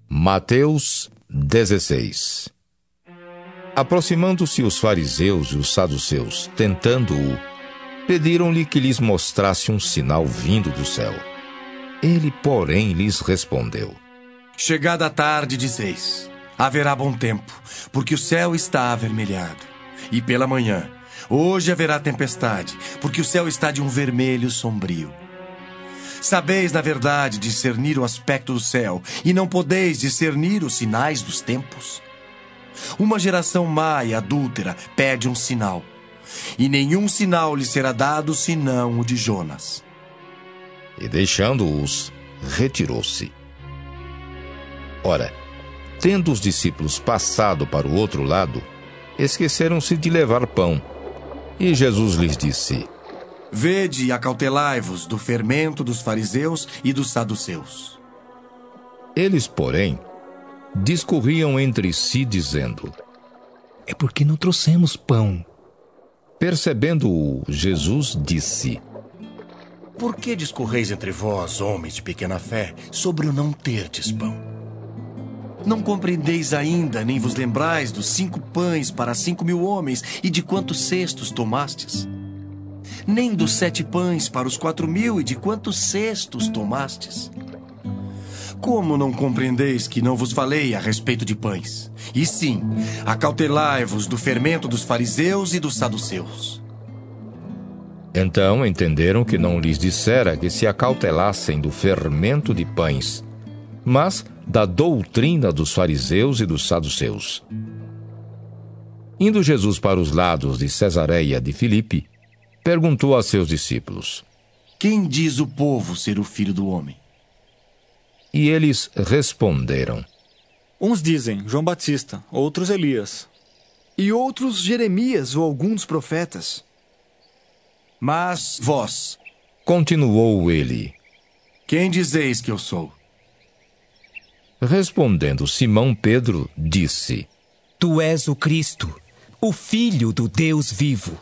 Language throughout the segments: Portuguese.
Mateus 16. Aproximando-se os fariseus e os saduceus, tentando-o, pediram-lhe que lhes mostrasse um sinal vindo do céu. Ele, porém, lhes respondeu: Chegada a tarde, dizeis: haverá bom tempo, porque o céu está avermelhado. E pela manhã: hoje haverá tempestade, porque o céu está de um vermelho sombrio. Sabeis, na verdade, discernir o aspecto do céu, e não podeis discernir os sinais dos tempos? Uma geração má e adúltera pede um sinal, e nenhum sinal lhe será dado senão o de Jonas. E deixando-os, retirou-se. Ora, tendo os discípulos passado para o outro lado, esqueceram-se de levar pão. E Jesus lhes disse: Vede e acautelai-vos do fermento dos fariseus e dos saduceus. Eles, porém, discorriam entre si, dizendo: É porque não trouxemos pão. Percebendo-o, Jesus disse: Por que discorreis entre vós, homens de pequena fé, sobre o não terdes pão? Não compreendeis ainda, nem vos lembrais dos 5 pães para 5.000 homens e de quantos cestos tomastes? Nem dos 7 pães para os 4.000 e de quantos cestos tomastes? Como não compreendeis que não vos falei a respeito de pães? E sim, acautelai-vos do fermento dos fariseus e dos saduceus. Então entenderam que não lhes dissera que se acautelassem do fermento de pães, mas da doutrina dos fariseus e dos saduceus. Indo Jesus para os lados de Cesareia de Filipe, perguntou a seus discípulos: Quem diz o povo ser o Filho do Homem? E eles responderam: Uns dizem João Batista, outros Elias. E outros Jeremias ou algum dos profetas. Mas vós, continuou ele, quem dizeis que eu sou? Respondendo Simão Pedro, disse: Tu és o Cristo, o Filho do Deus vivo.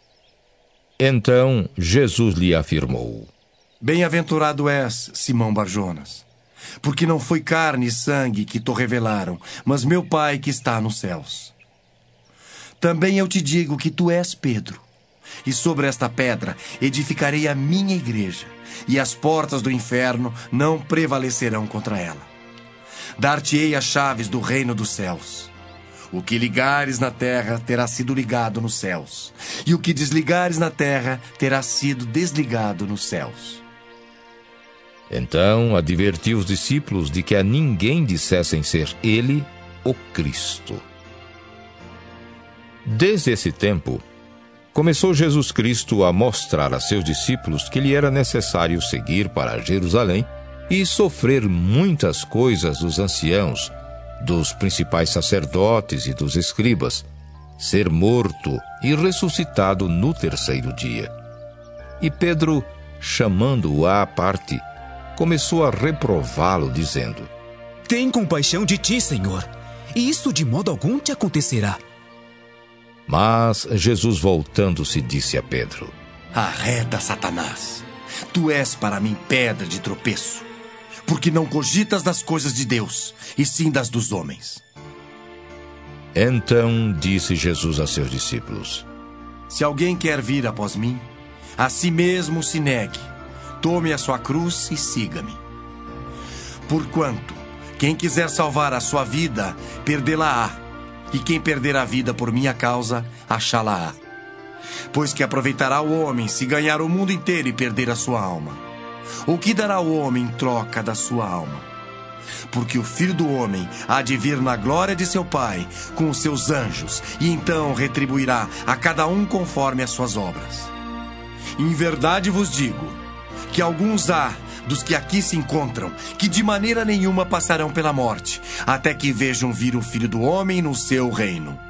Então Jesus lhe afirmou: Bem-aventurado és, Simão Barjonas, porque não foi carne e sangue que te revelaram, mas meu Pai que está nos céus. Também eu te digo que tu és Pedro, e sobre esta pedra edificarei a minha igreja, e as portas do inferno não prevalecerão contra ela. Dar-te-ei as chaves do reino dos céus. O que ligares na terra terá sido ligado nos céus, e o que desligares na terra terá sido desligado nos céus. Então advertiu os discípulos de que a ninguém dissessem ser ele o Cristo. Desde esse tempo, começou Jesus Cristo a mostrar a seus discípulos que lhe era necessário seguir para Jerusalém e sofrer muitas coisas dos anciãos, dos principais sacerdotes e dos escribas, ser morto e ressuscitado no 3º dia. E Pedro, chamando-o à parte, começou a reprová-lo, dizendo: Tem compaixão de ti, Senhor, e isso de modo algum te acontecerá. Mas Jesus, voltando-se, disse a Pedro: Arreda, Satanás! Tu és para mim pedra de tropeço, porque não cogitas das coisas de Deus, e sim das dos homens. Então disse Jesus a seus discípulos: Se alguém quer vir após mim, a si mesmo se negue, tome a sua cruz e siga-me. Porquanto, quem quiser salvar a sua vida, perdê-la-á, e quem perder a vida por minha causa, achá-la-á. Pois que aproveitará o homem se ganhar o mundo inteiro e perder a sua alma? Ou que dará o homem em troca da sua alma? Porque o Filho do Homem há de vir na glória de seu Pai com os seus anjos, e então retribuirá a cada um conforme as suas obras. Em verdade vos digo que alguns há dos que aqui se encontram que de maneira nenhuma passarão pela morte, até que vejam vir o Filho do Homem no seu reino.